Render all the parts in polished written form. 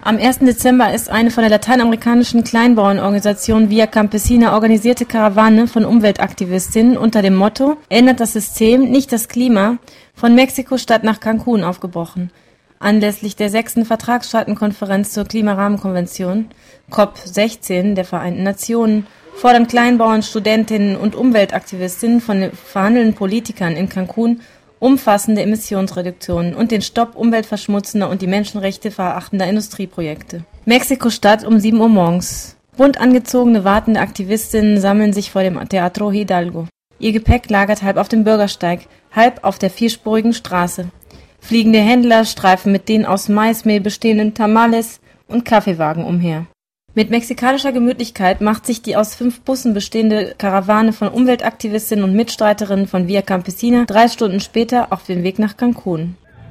Am 1. Dezember ist eine von der lateinamerikanischen Kleinbauernorganisation Via Campesina organisierte Karawane von Umweltaktivistinnen unter dem Motto „Ändert das System, nicht das Klima" von Mexiko-Stadt nach Cancún aufgebrochen. Anlässlich der 6. Vertragsstaatenkonferenz zur Klimarahmenkonvention, COP16 der Vereinten Nationen, fordern Kleinbauern, Studentinnen und Umweltaktivistinnen von den verhandelnden Politikern in Cancún umfassende Emissionsreduktionen und den Stopp umweltverschmutzender und die Menschenrechte verachtender Industrieprojekte. Mexiko-Stadt um 7 Uhr morgens. Bunt angezogene wartende Aktivistinnen sammeln sich vor dem Teatro Hidalgo. Ihr Gepäck lagert halb auf dem Bürgersteig, halb auf der vierspurigen Straße. Fliegende Händler streifen mit den aus Maismehl bestehenden Tamales und Kaffeewagen umher. Mit mexikanischer Gemütlichkeit macht sich die aus 5 Bussen bestehende Karawane von Umweltaktivistinnen und Mitstreiterinnen von Via Campesina 3 Stunden später auf den Weg nach Cancún.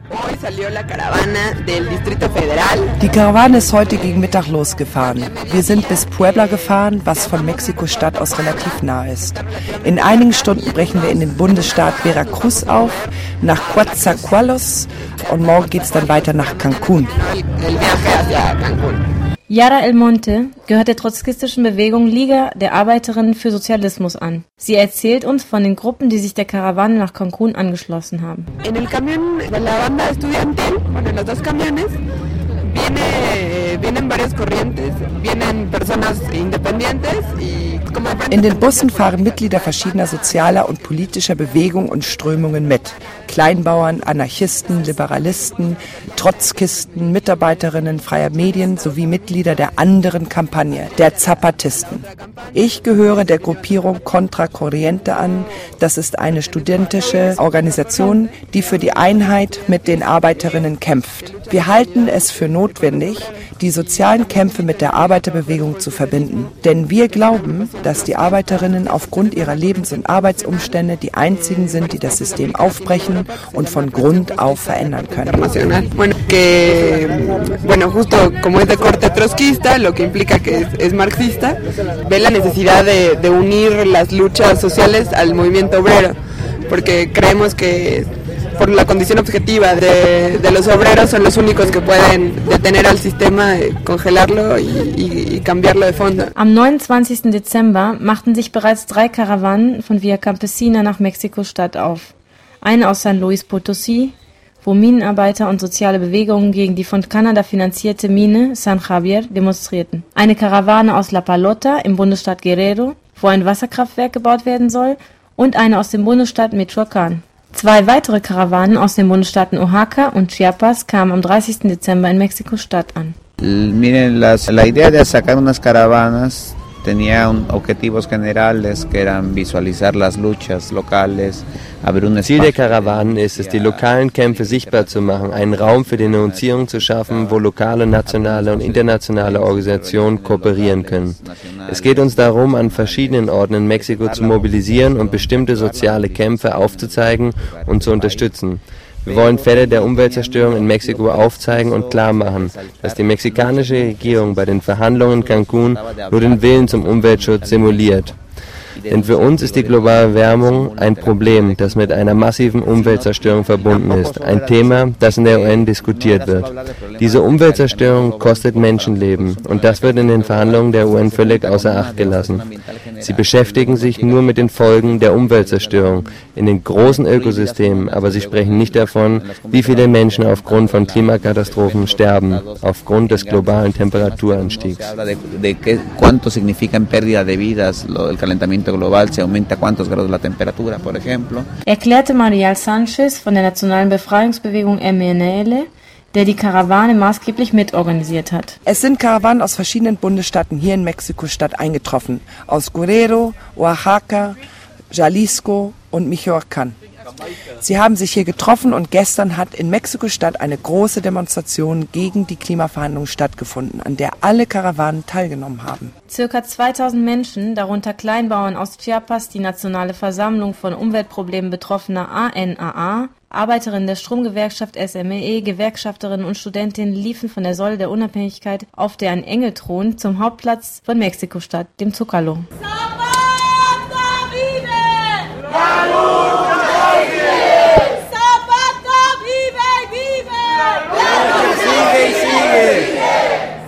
Die Karawane ist heute gegen Mittag losgefahren. Wir sind bis Puebla gefahren, was von Mexiko-Stadt aus relativ nah ist. In einigen Stunden brechen wir in den Bundesstaat Veracruz auf, nach Coatzacoalcos und morgen geht es dann weiter nach Cancún. Yara El Monte gehört der trotzkistischen Bewegung Liga der Arbeiterinnen für Sozialismus an. Sie erzählt uns von den Gruppen, die sich der Karawane nach Cancún angeschlossen haben. En el camión de la banda estudiantil, en los 2 camiones, vienen varias corrientes, vienen personas independientes y In den Bussen fahren Mitglieder verschiedener sozialer und politischer Bewegungen und Strömungen mit. Kleinbauern, Anarchisten, Liberalisten, Trotzkisten, Mitarbeiterinnen freier Medien sowie Mitglieder der anderen Kampagne, der Zapatisten. Ich gehöre der Gruppierung Contra Corriente an. Das ist eine studentische Organisation, die für die Einheit mit den Arbeiterinnen kämpft. Wir halten es für notwendig, die sozialen Kämpfe mit der Arbeiterbewegung zu verbinden. Denn wir glauben, dass die Arbeiterinnen aufgrund ihrer Lebens- und Arbeitsumstände die einzigen sind, die das System aufbrechen und von Grund auf verändern können. Justo como es de corte trotskista, lo que implica que es marxista, ve la necesidad de unir las luchas sociales al movimiento obrero, porque creemos que por la condición objetiva de los obreros son los únicos que pueden detener al sistema, congelarlo y cambiarlo de fondo. Am 29. Dezember machten sich bereits 3 Karawanen von Via Campesina nach Mexiko-Stadt auf. Eine aus San Luis Potosí, wo Minenarbeiter und soziale Bewegungen gegen die von Kanada finanzierte Mine San Javier demonstrierten. Eine Karawane aus La Palota im Bundesstaat Guerrero, wo ein Wasserkraftwerk gebaut werden soll, und eine aus dem Bundesstaat Michoacán. 2 weitere Karawanen aus den Bundesstaaten Oaxaca und Chiapas kamen am 30. Dezember in Mexiko-Stadt an. Miren, la idea de sacar unas caravanas tenía objetivos generales que eran visualizar las luchas locales. Ziel der Karawanen ist es, die lokalen Kämpfe sichtbar zu machen, einen Raum für Denunzierung zu schaffen, wo lokale, nationale und internationale Organisationen kooperieren können. Es geht uns darum, an verschiedenen Orten in Mexiko zu mobilisieren und bestimmte soziale Kämpfe aufzuzeigen und zu unterstützen. Wir wollen Fälle der Umweltzerstörung in Mexiko aufzeigen und klar machen, dass die mexikanische Regierung bei den Verhandlungen in Cancún nur den Willen zum Umweltschutz simuliert. Denn für uns ist die globale Erwärmung ein Problem, das mit einer massiven Umweltzerstörung verbunden ist. Ein Thema, das in der UN diskutiert wird. Diese Umweltzerstörung kostet Menschenleben und das wird in den Verhandlungen der UN völlig außer Acht gelassen. Sie beschäftigen sich nur mit den Folgen der Umweltzerstörung in den großen Ökosystemen, aber sie sprechen nicht davon, wie viele Menschen aufgrund von Klimakatastrophen sterben, aufgrund des globalen Temperaturanstiegs. Global se aumenta cuántos grados la temperatura, por ejemplo. Erklärte Marial Sanchez von der Nationalen Befreiungsbewegung MNL, der die Karawane maßgeblich mitorganisiert hat. Es sind Karawanen aus verschiedenen Bundesstaaten hier in Mexiko-Stadt eingetroffen. Aus Guerrero, Oaxaca, Jalisco und Michoacán. Sie haben sich hier getroffen und gestern hat in Mexiko-Stadt eine große Demonstration gegen die Klimaverhandlungen stattgefunden, an der alle Karawanen teilgenommen haben. Circa 2000 Menschen, darunter Kleinbauern aus Chiapas, die Nationale Versammlung von Umweltproblemen Betroffener ANAA, Arbeiterinnen der Stromgewerkschaft SME, Gewerkschafterinnen und Studentinnen liefen von der Säule der Unabhängigkeit, auf der ein Engel thront, zum Hauptplatz von Mexiko-Stadt, dem Zócalo.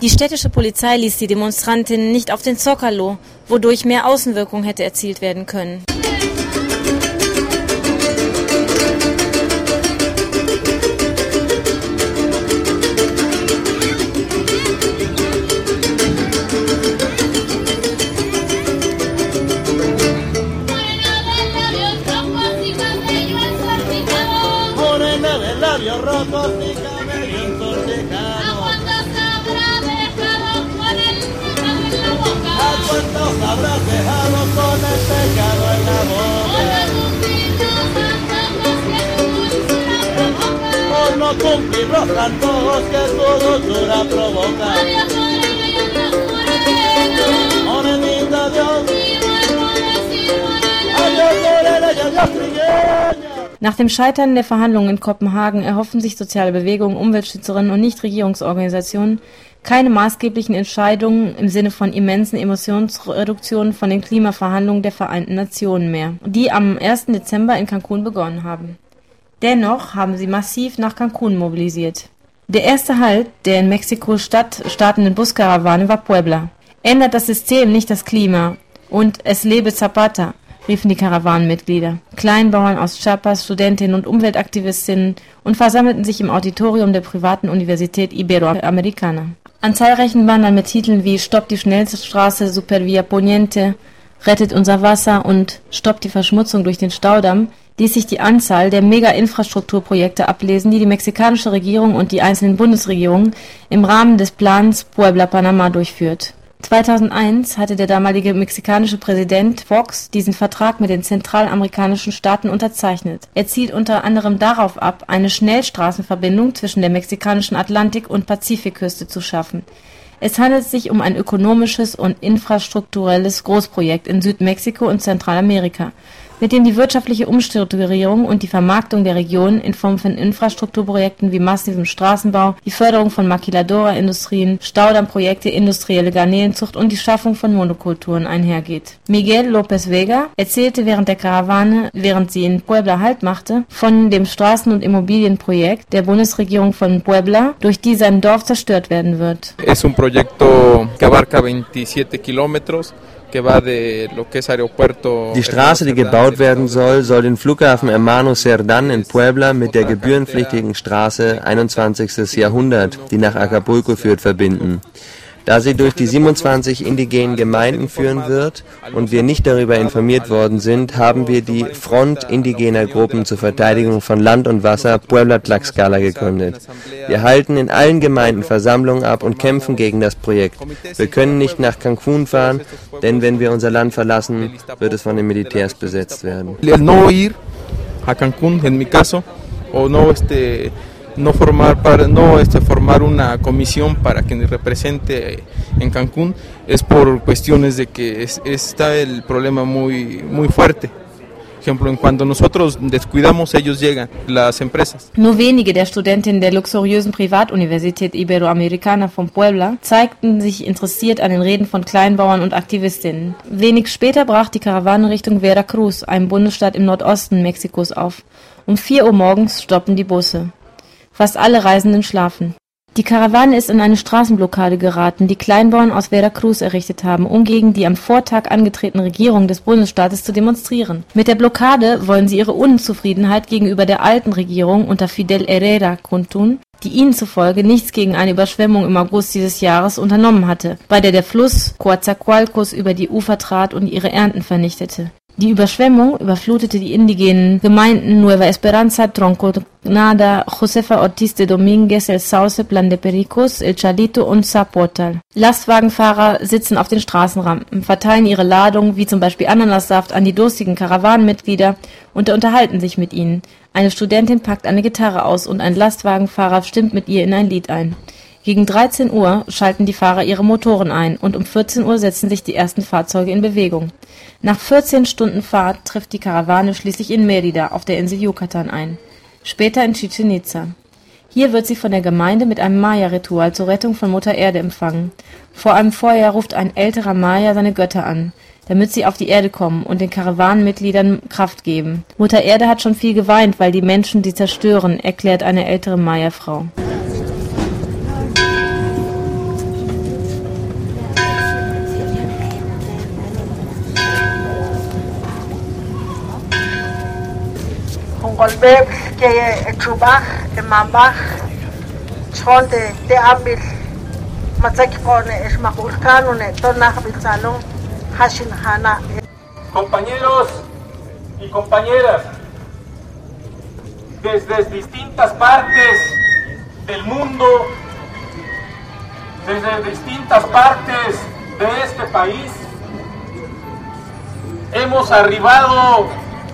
Die städtische Polizei ließ die Demonstrantinnen nicht auf den Zócalo, wodurch mehr Außenwirkung hätte erzielt werden können. Nach dem Scheitern der Verhandlungen in Kopenhagen erhoffen sich soziale Bewegungen, Umweltschützerinnen und Nichtregierungsorganisationen keine maßgeblichen Entscheidungen im Sinne von immensen Emissionsreduktionen von den Klimaverhandlungen der Vereinten Nationen mehr, die am 1. Dezember in Cancun begonnen haben. Dennoch haben sie massiv nach Cancun mobilisiert. Der erste Halt der in Mexiko-Stadt startenden Buskarawane war Puebla. Ändert das System, nicht das Klima. Und es lebe Zapata, riefen die Karawanenmitglieder. Kleinbauern aus Chiapas, Studentinnen und Umweltaktivistinnen und versammelten sich im Auditorium der privaten Universität Iberoamericana. An zahlreichen Bannern mit Titeln wie Stopp die Schnellstraße, Supervia Poniente, Rettet unser Wasser und Stoppt die Verschmutzung durch den Staudamm ließ sich die Anzahl der Mega-Infrastrukturprojekte ablesen, die die mexikanische Regierung und die einzelnen Bundesregierungen im Rahmen des Plans Puebla-Panama durchführt. 2001 hatte der damalige mexikanische Präsident Fox diesen Vertrag mit den zentralamerikanischen Staaten unterzeichnet. Er zielt unter anderem darauf ab, eine Schnellstraßenverbindung zwischen der mexikanischen Atlantik- und Pazifikküste zu schaffen. Es handelt sich um ein ökonomisches und infrastrukturelles Großprojekt in Südmexiko und Zentralamerika, mit dem die wirtschaftliche Umstrukturierung und die Vermarktung der Region in Form von Infrastrukturprojekten wie massivem Straßenbau, die Förderung von Maquiladora-Industrien, Staudammprojekte, industrielle Garnelenzucht und die Schaffung von Monokulturen einhergeht. Miguel López Vega erzählte während der Karawane, während sie in Puebla Halt machte, von dem Straßen- und Immobilienprojekt der Bundesregierung von Puebla, durch die sein Dorf zerstört werden wird. Es un proyecto que abarca 27 kilómetros. Die Straße, die gebaut werden soll, den Flughafen Hermano Cerdán in Puebla mit der gebührenpflichtigen Straße 21. Jahrhundert, die nach Acapulco führt, verbinden. Da sie durch die 27 indigenen Gemeinden führen wird und wir nicht darüber informiert worden sind, haben wir die Front indigener Gruppen zur Verteidigung von Land und Wasser Puebla Tlaxcala gegründet. Wir halten in allen Gemeinden Versammlungen ab und kämpfen gegen das Projekt. Wir können nicht nach Cancun fahren, denn wenn wir unser Land verlassen, wird es von den Militärs besetzt werden. No ir a Cancún, en mi caso, o no formar una comisión para que nos represente en Cancún es por cuestiones de que está el problema muy fuerte. Por ejemplo, cuando nosotros descuidamos, ellos llegan, las empresas. Nur wenige der Studentinnen der luxuriösen Privatuniversität Iberoamericana von Puebla zeigten sich interessiert an den Reden von Kleinbauern und Aktivistinnen. Wenig später brach die Karawane Richtung Veracruz, einem Bundesstaat im Nordosten Mexikos, auf. Um 4 Uhr morgens stoppen die Busse. Fast alle Reisenden schlafen. Die Karawane ist in eine Straßenblockade geraten, die Kleinbauern aus Veracruz errichtet haben, um gegen die am Vortag angetretene Regierung des Bundesstaates zu demonstrieren. Mit der Blockade wollen sie ihre Unzufriedenheit gegenüber der alten Regierung unter Fidel Herrera kundtun, die ihnen zufolge nichts gegen eine Überschwemmung im August dieses Jahres unternommen hatte, bei der Fluss Coatzacoalcos über die Ufer trat und ihre Ernten vernichtete. Die Überschwemmung überflutete die indigenen Gemeinden Nueva Esperanza, Tronconada, Josefa Ortiz de Domínguez, El Sauce, Plan de Pericos, El Chalito und Zapotal. Lastwagenfahrer sitzen auf den Straßenrampen, verteilen ihre Ladung, wie zum Beispiel Ananassaft, an die durstigen Karawanenmitglieder und unterhalten sich mit ihnen. Eine Studentin packt eine Gitarre aus und ein Lastwagenfahrer stimmt mit ihr in ein Lied ein. Gegen 13 Uhr schalten die Fahrer ihre Motoren ein und um 14 Uhr setzen sich die ersten Fahrzeuge in Bewegung. Nach 14 Stunden Fahrt trifft die Karawane schließlich in Mérida auf der Insel Yucatan ein, später in Chichén Itzá. Hier wird sie von der Gemeinde mit einem Maya-Ritual zur Rettung von Mutter Erde empfangen. Vor einem Feuer ruft ein älterer Maya seine Götter an, damit sie auf die Erde kommen und den Karawanenmitgliedern Kraft geben. Mutter Erde hat schon viel geweint, weil die Menschen sie zerstören, erklärt eine ältere Maya-Frau. Volver que chubach, mambach, chonde de ambil, matzakipone es mahulkano ne tonach bilzalon, hashin hana. Compañeros y compañeras, desde distintas partes del mundo, desde distintas partes de este país, hemos arribado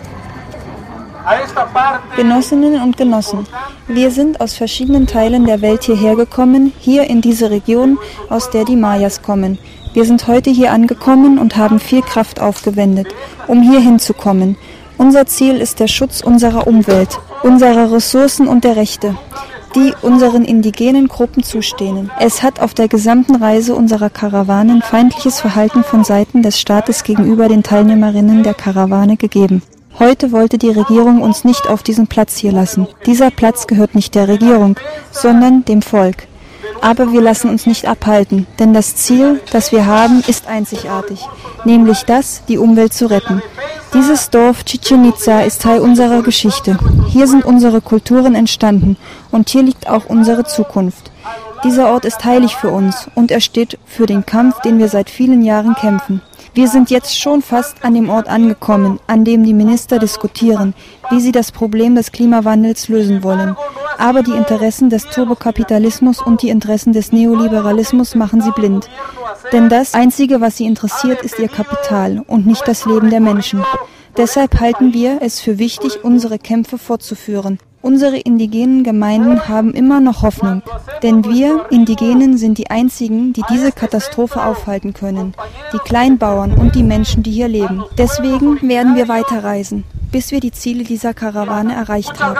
a esta parte. Genossinnen und Genossen, wir sind aus verschiedenen Teilen der Welt hierher gekommen, hier in diese Region, aus der die Mayas kommen. Wir sind heute hier angekommen und haben viel Kraft aufgewendet, um hier hinzukommen. Unser Ziel ist der Schutz unserer Umwelt, unserer Ressourcen und der Rechte, die unseren indigenen Gruppen zustehen. Es hat auf der gesamten Reise unserer Karawanen feindliches Verhalten von Seiten des Staates gegenüber den Teilnehmerinnen der Karawane gegeben. Heute wollte die Regierung uns nicht auf diesen Platz hier lassen. Dieser Platz gehört nicht der Regierung, sondern dem Volk. Aber wir lassen uns nicht abhalten, denn das Ziel, das wir haben, ist einzigartig, nämlich das, die Umwelt zu retten. Dieses Dorf Chichen Itza ist Teil unserer Geschichte. Hier sind unsere Kulturen entstanden und hier liegt auch unsere Zukunft. Dieser Ort ist heilig für uns und er steht für den Kampf, den wir seit vielen Jahren kämpfen. Wir sind jetzt schon fast an dem Ort angekommen, an dem die Minister diskutieren, wie sie das Problem des Klimawandels lösen wollen. Aber die Interessen des Turbokapitalismus und die Interessen des Neoliberalismus machen sie blind. Denn das Einzige, was sie interessiert, ist ihr Kapital und nicht das Leben der Menschen. Deshalb halten wir es für wichtig, unsere Kämpfe fortzuführen. Unsere indigenen Gemeinden haben immer noch Hoffnung, denn wir Indigenen sind die Einzigen, die diese Katastrophe aufhalten können, die Kleinbauern und die Menschen, die hier leben. Deswegen werden wir weiterreisen, bis wir die Ziele dieser Karawane erreicht haben.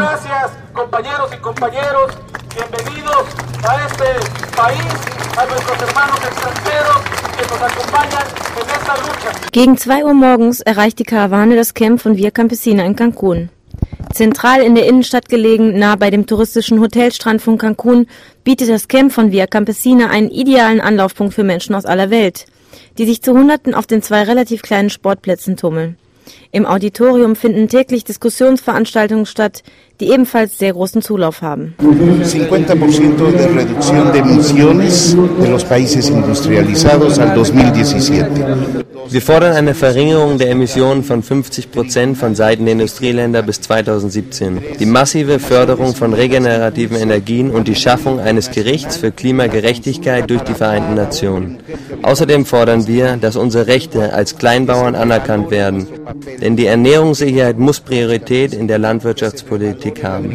Gegen 2 Uhr morgens erreicht die Karawane das Camp von Via Campesina in Cancún. Zentral in der Innenstadt gelegen, nah bei dem touristischen Hotelstrand von Cancún, bietet das Camp von Via Campesina einen idealen Anlaufpunkt für Menschen aus aller Welt, die sich zu Hunderten auf den 2 relativ kleinen Sportplätzen tummeln. Im Auditorium finden täglich Diskussionsveranstaltungen statt, die ebenfalls sehr großen Zulauf haben. 50% de reducción de emisiones de los países industrializados al 2017. Wir fordern eine Verringerung der Emissionen von 50% von Seiten der Industrieländer bis 2017, die massive Förderung von regenerativen Energien und die Schaffung eines Gerichts für Klimagerechtigkeit durch die Vereinten Nationen. Außerdem fordern wir, dass unsere Rechte als Kleinbauern anerkannt werden, denn die Ernährungssicherheit muss Priorität in der Landwirtschaftspolitik haben.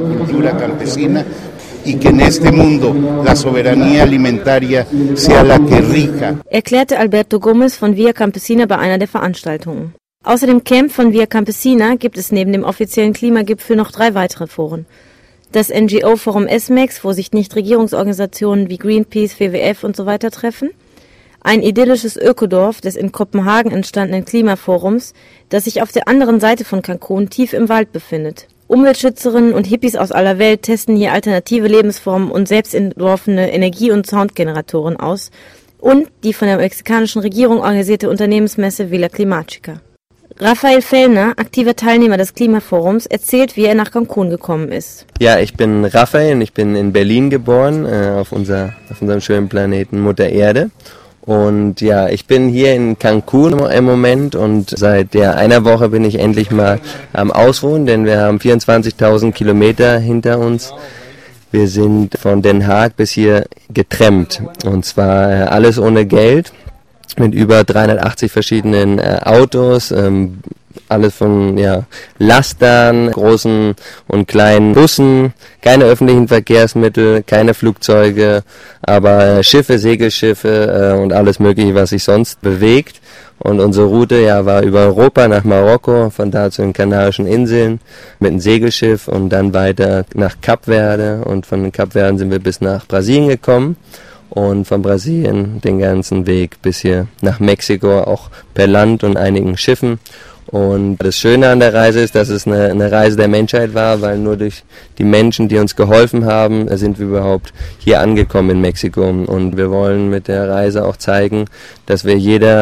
Erklärte Alberto Gómez von Via Campesina bei einer der Veranstaltungen. Außer dem Camp von Via Campesina gibt es neben dem offiziellen Klimagipfel noch 3 weitere Foren. Das NGO-Forum SMEX, wo sich Nichtregierungsorganisationen wie Greenpeace, WWF und so weiter treffen. Ein idyllisches Ökodorf des in Kopenhagen entstandenen Klimaforums, das sich auf der anderen Seite von Cancún tief im Wald befindet. Umweltschützerinnen und Hippies aus aller Welt testen hier alternative Lebensformen und selbst entworfene Energie- und Soundgeneratoren aus und die von der mexikanischen Regierung organisierte Unternehmensmesse Villa Climática. Rafael Fellner, aktiver Teilnehmer des Klimaforums, erzählt, wie er nach Cancún gekommen ist. Ja, ich bin Rafael und ich bin in Berlin geboren, auf unserem schönen Planeten Mutter Erde. Und ja, ich bin hier in Cancún im Moment und seit einer Woche bin ich endlich mal am Ausruhen, denn wir haben 24.000 Kilometer hinter uns. Wir sind von Den Haag bis hier getrennt und zwar alles ohne Geld mit über 380 verschiedenen Autos, alles von Lastern, großen und kleinen Bussen, keine öffentlichen Verkehrsmittel, keine Flugzeuge, aber Schiffe, Segelschiffe und alles Mögliche, was sich sonst bewegt. Und unsere Route war über Europa nach Marokko, von da zu den Kanarischen Inseln mit einem Segelschiff und dann weiter nach Kap Verde und von den Kap Verden sind wir bis nach Brasilien gekommen. Und von Brasilien den ganzen Weg bis hier nach Mexiko, auch per Land und einigen Schiffen. Und das Schöne an der Reise ist, dass es eine Reise der Menschheit war, weil nur durch die Menschen, die uns geholfen haben, sind wir überhaupt hier angekommen in Mexiko. Und wir wollen mit der Reise auch zeigen, dass wir jeder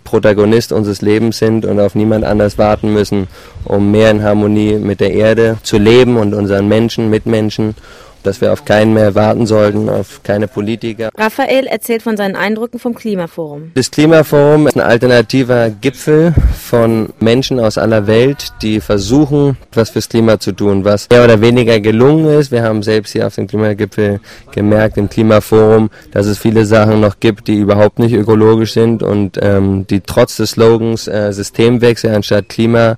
Protagonist unseres Lebens sind und auf niemand anders warten müssen, um mehr in Harmonie mit der Erde zu leben und unseren Menschen, Mitmenschen, dass wir auf keinen mehr warten sollten, auf keine Politiker. Raphael erzählt von seinen Eindrücken vom Klimaforum. Das Klimaforum ist ein alternativer Gipfel von Menschen aus aller Welt, die versuchen, etwas fürs Klima zu tun, was mehr oder weniger gelungen ist. Wir haben selbst hier auf dem Klimagipfel gemerkt, im Klimaforum, dass es viele Sachen noch gibt, die überhaupt nicht ökologisch sind und die trotz des Slogans Systemwechsel anstatt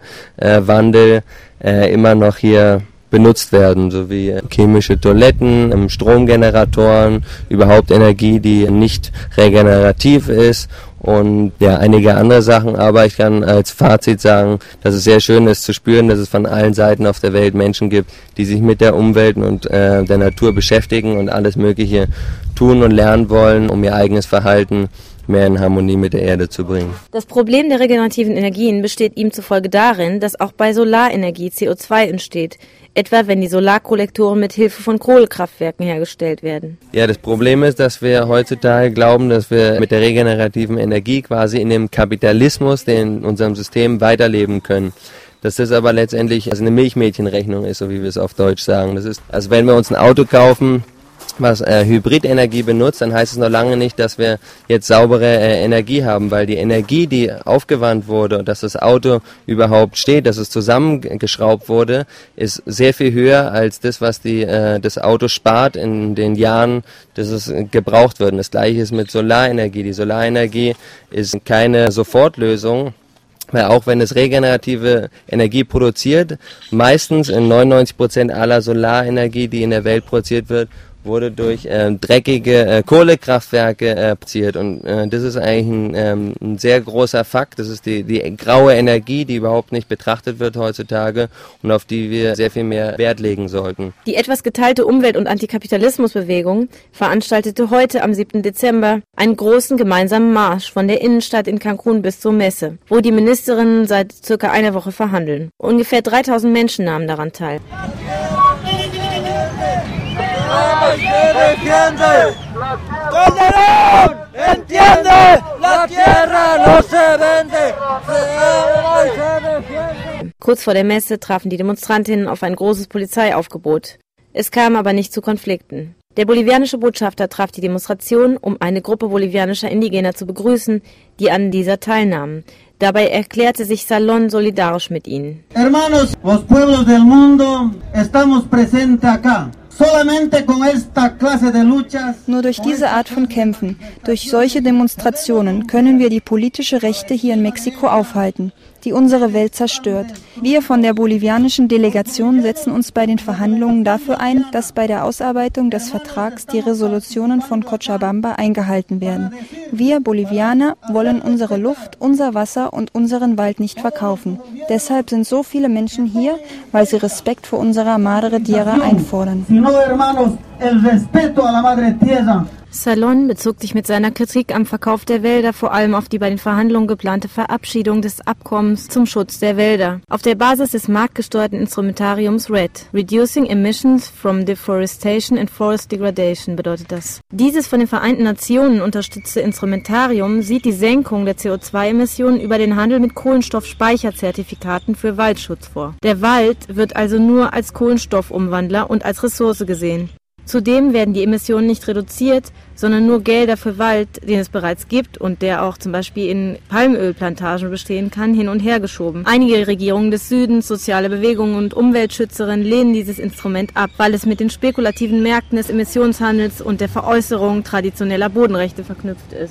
Klimawandel immer noch hier benutzt werden, sowie chemische Toiletten, Stromgeneratoren, überhaupt Energie, die nicht regenerativ ist und ja, einige andere Sachen, aber ich kann als Fazit sagen, dass es sehr schön ist zu spüren, dass es von allen Seiten auf der Welt Menschen gibt, die sich mit der Umwelt und der Natur beschäftigen und alles Mögliche tun und lernen wollen, um ihr eigenes Verhalten mehr in Harmonie mit der Erde zu bringen. Das Problem der regenerativen Energien besteht ihm zufolge darin, dass auch bei Solarenergie CO2 entsteht, etwa wenn die Solarkollektoren mit Hilfe von Kohlekraftwerken hergestellt werden. Ja, das Problem ist, dass wir heutzutage glauben, dass wir mit der regenerativen Energie quasi in dem Kapitalismus, den in unserem System weiterleben können. Dass das aber letztendlich eine Milchmädchenrechnung ist, so wie wir es auf Deutsch sagen. Das ist, also wenn wir uns ein Auto kaufen, was Hybridenergie benutzt, dann heißt es noch lange nicht, dass wir jetzt saubere Energie haben, weil die Energie, die aufgewandt wurde, dass das Auto überhaupt steht, dass es zusammengeschraubt wurde, ist sehr viel höher als das, was das Auto spart in den Jahren, dass es gebraucht wird. Und das Gleiche ist mit Solarenergie. Die Solarenergie ist keine Sofortlösung, weil auch wenn es regenerative Energie produziert, meistens in 99% aller Solarenergie, die in der Welt produziert wird, wurde durch dreckige Kohlekraftwerke produziert und das ist eigentlich ein sehr großer Fakt. Das ist die graue Energie, die überhaupt nicht betrachtet wird heutzutage und auf die wir sehr viel mehr Wert legen sollten. Die etwas geteilte Umwelt- und Antikapitalismusbewegung veranstaltete heute am 7. Dezember einen großen gemeinsamen Marsch von der Innenstadt in Cancún bis zur Messe, wo die Ministerinnen seit circa einer Woche verhandeln. Ungefähr 3000 Menschen nahmen daran teil. Kurz vor der Messe trafen die Demonstrantinnen auf ein großes Polizeiaufgebot. Es kam aber nicht zu Konflikten. Der bolivianische Botschafter traf die Demonstration, um eine Gruppe bolivianischer Indigener zu begrüßen, die an dieser teilnahmen. Dabei erklärte sich Salón solidarisch mit ihnen. Hermanos, los pueblos del mundo, estamos presentes acá. Nur durch diese Art von Kämpfen, durch solche Demonstrationen können wir die politische Rechte hier in Mexiko aufhalten, die unsere Welt zerstört. Wir von der bolivianischen Delegation setzen uns bei den Verhandlungen dafür ein, dass bei der Ausarbeitung des Vertrags die Resolutionen von Cochabamba eingehalten werden. Wir Bolivianer wollen unsere Luft, unser Wasser und unseren Wald nicht verkaufen. Deshalb sind so viele Menschen hier, weil sie Respekt vor unserer Madre Tierra einfordern. Salón bezog sich mit seiner Kritik am Verkauf der Wälder vor allem auf die bei den Verhandlungen geplante Verabschiedung des Abkommens zum Schutz der Wälder. Auf der Basis des marktgesteuerten Instrumentariums RED, Reducing Emissions from Deforestation and Forest Degradation, bedeutet das. Dieses von den Vereinten Nationen unterstützte Instrumentarium sieht die Senkung der CO2-Emissionen über den Handel mit Kohlenstoffspeicherzertifikaten für Waldschutz vor. Der Wald wird also nur als Kohlenstoffumwandler und als Ressource gesehen. Zudem werden die Emissionen nicht reduziert, sondern nur Gelder für Wald, den es bereits gibt und der auch zum Beispiel in Palmölplantagen bestehen kann, hin und her geschoben. Einige Regierungen des Südens, soziale Bewegungen und Umweltschützerinnen lehnen dieses Instrument ab, weil es mit den spekulativen Märkten des Emissionshandels und der Veräußerung traditioneller Bodenrechte verknüpft ist.